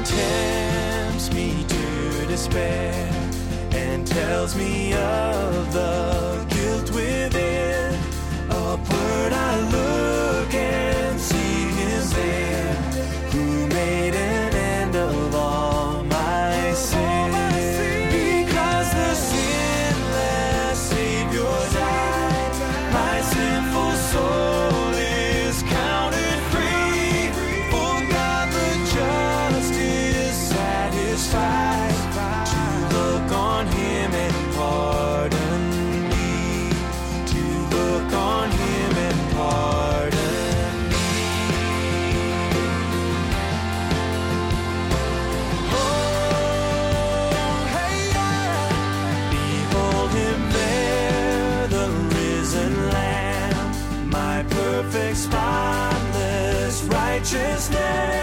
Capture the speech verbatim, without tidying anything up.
tempts me to despair and tells me of the guilt within. Upward I look and see him there, who made an end of all my sin. Because the sinless Savior died, my sinful soul is counted free. For God the just is satisfied to look on him and pardon me, to look on him and pardon me. Oh, hey, yeah. Behold him there, the risen Lamb, my perfect, spotless righteousness.